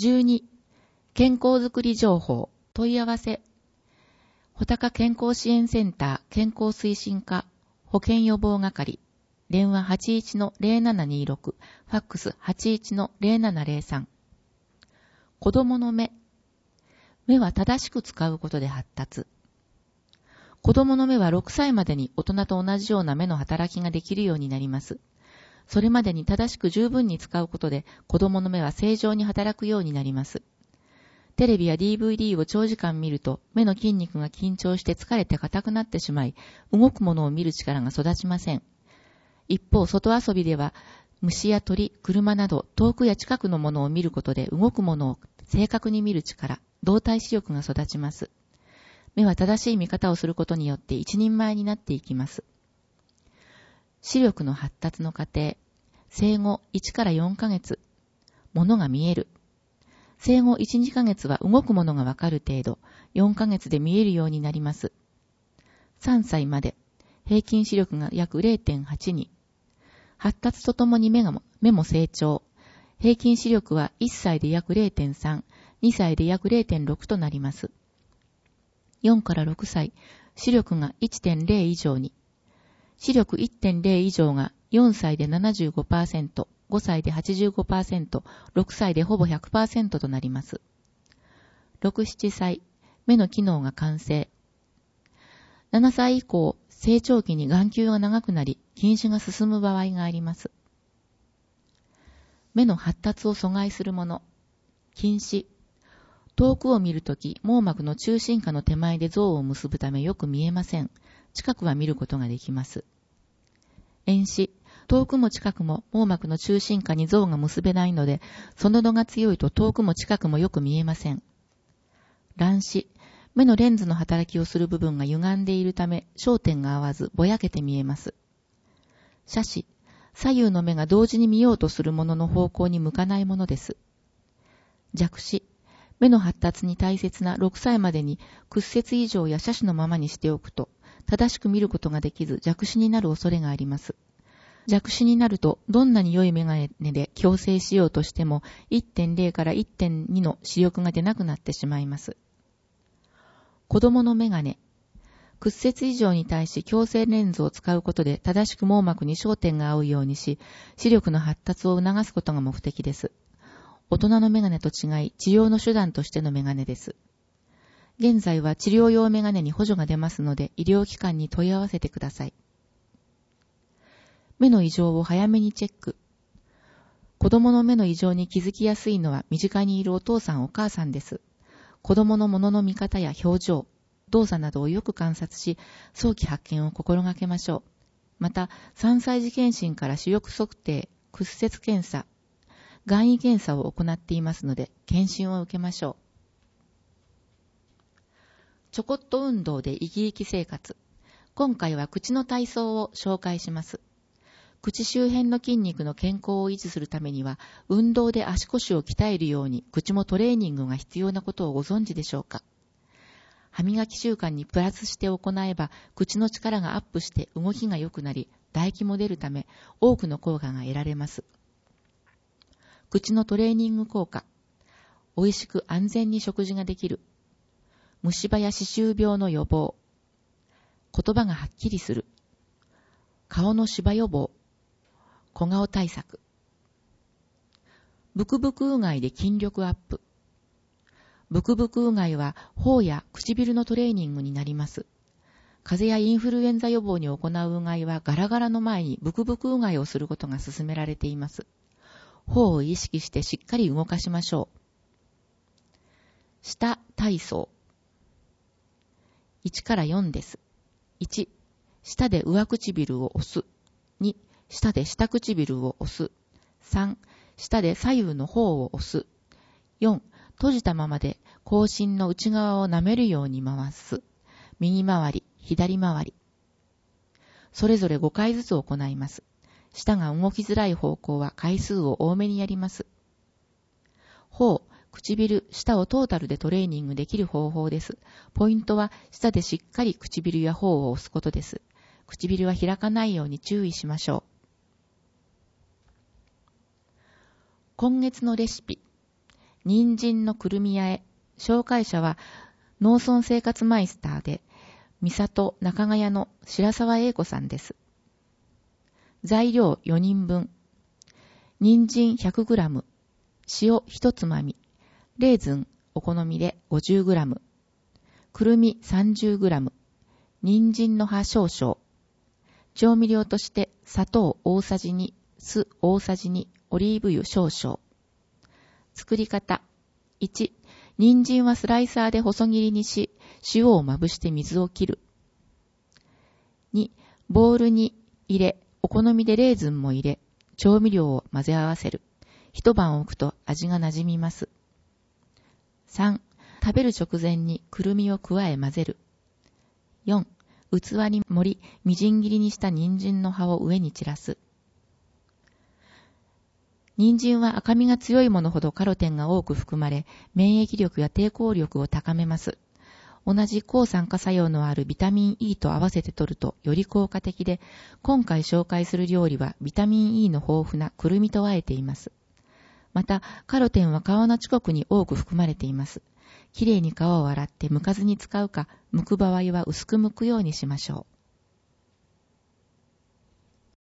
12、健康づくり情報、問い合わせ。穂高健康支援センター健康推進課保健予防係。電話 81-0726、ファックス 81-0703。子供の目。目は正しく使うことで発達。子供の目は6歳までに大人と同じような目の働きができるようになります。それまでに正しく十分に使うことで子供の目は正常に働くようになります。テレビや DVD を長時間見ると目の筋肉が緊張して疲れて硬くなってしまい、動くものを見る力が育ちません。一方、外遊びでは虫や鳥、車など遠くや近くのものを見ることで動くものを正確に見る力、動体視力が育ちます。目は正しい見方をすることによって一人前になっていきます。視力の発達の過程、生後1から4ヶ月、ものが見える。生後1、2ヶ月は動くものがわかる程度、4ヶ月で見えるようになります。3歳まで、平均視力が約 0.8 に。発達とともに目も成長。平均視力は1歳で約 0.3、2歳で約 0.6 となります。4から6歳、視力が 1.0 以上に。視力 1.0 以上が4歳で 75%、5歳で 85%、6歳でほぼ 100% となります。6、7歳、目の機能が完成。7歳以降、成長期に眼球が長くなり、近視が進む場合があります。目の発達を阻害するもの。近視。遠くを見るとき、網膜の中心下の手前で像を結ぶためよく見えません。近くは見ることができます。遠視。遠くも近くも網膜の中心下に像が結べないので、その度が強いと遠くも近くもよく見えません。乱視。目のレンズの働きをする部分が歪んでいるため、焦点が合わずぼやけて見えます。斜視。左右の目が同時に見ようとするものの方向に向かないものです。弱視。目の発達に大切な6歳までに屈折以上や斜視のままにしておくと、正しく見ることができず弱視になる恐れがあります。弱視になると、どんなに良いメガネで矯正しようとしても、1.0 から 1.2 の視力が出なくなってしまいます。子供のメガネ。屈折以上に対し矯正レンズを使うことで正しく網膜に焦点が合うようにし、視力の発達を促すことが目的です。大人のメガネと違い、治療の手段としてのメガネです。現在は治療用メガネに補助が出ますので、医療機関に問い合わせてください。目の異常を早めにチェック。子供の目の異常に気づきやすいのは身近にいるお父さんお母さんです。子供のものの見方や表情、動作などをよく観察し、早期発見を心がけましょう。また、3歳児検診から視力測定、屈折検査、眼位検査を行っていますので、検診を受けましょう。ちょこっと運動で生き生き生活。今回は口の体操を紹介します。口周辺の筋肉の健康を維持するためには、運動で足腰を鍛えるように口もトレーニングが必要なことをご存知でしょうか。歯磨き習慣にプラスして行えば、口の力がアップして動きが良くなり、唾液も出るため、多くの効果が得られます。口のトレーニング効果。美味しく安全に食事ができる。虫歯や歯周病の予防。言葉がはっきりする。顔のシワ予防。小顔対策。ブクブクうがいで筋力アップ。ブクブクうがいは頬や唇のトレーニングになります。風邪やインフルエンザ予防に行ううがいはガラガラの前にブクブクうがいをすることが勧められています。頬を意識してしっかり動かしましょう。舌体操。1から4です。1、舌で上唇を押す。2、舌で下唇を押す。3、舌で左右の方を押す。4、閉じたままで口唇の内側を舐めるように回す。右回り、左回り。それぞれ5回ずつ行います。舌が動きづらい方向は回数を多めにやります。頬、唇、舌をトータルでトレーニングできる方法です。ポイントは舌でしっかり唇や頬を押すことです。唇は開かないように注意しましょう。今月のレシピ。 人参のくるみあえ。紹介者は農村生活マイスターで、三里中ヶ谷の白沢英子さんです。材料4人分。人参 100g、塩1つまみ、レーズンお好みで 50g、くるみ 30g、人参の葉少々。調味料として砂糖大さじ2、酢大さじ2、オリーブ油少々。作り方。1、人参はスライサーで細切りにし、塩をまぶして水を切る。2、ボウルに入れ、お好みでレーズンも入れ、調味料を混ぜ合わせる。一晩置くと味が馴染みます。3、食べる直前にくるみを加え混ぜる。4、器に盛り、みじん切りにした人参の葉を上に散らす。人参は赤みが強いものほどカロテンが多く含まれ、免疫力や抵抗力を高めます。同じ抗酸化作用のあるビタミン E と合わせて摂るとより効果的で、今回紹介する料理はビタミン E の豊富なくるみと和えています。また、カロテンは皮の近くに多く含まれています。きれいに皮を洗って剥かずに使うか、剥く場合は薄く剥くようにしましょう。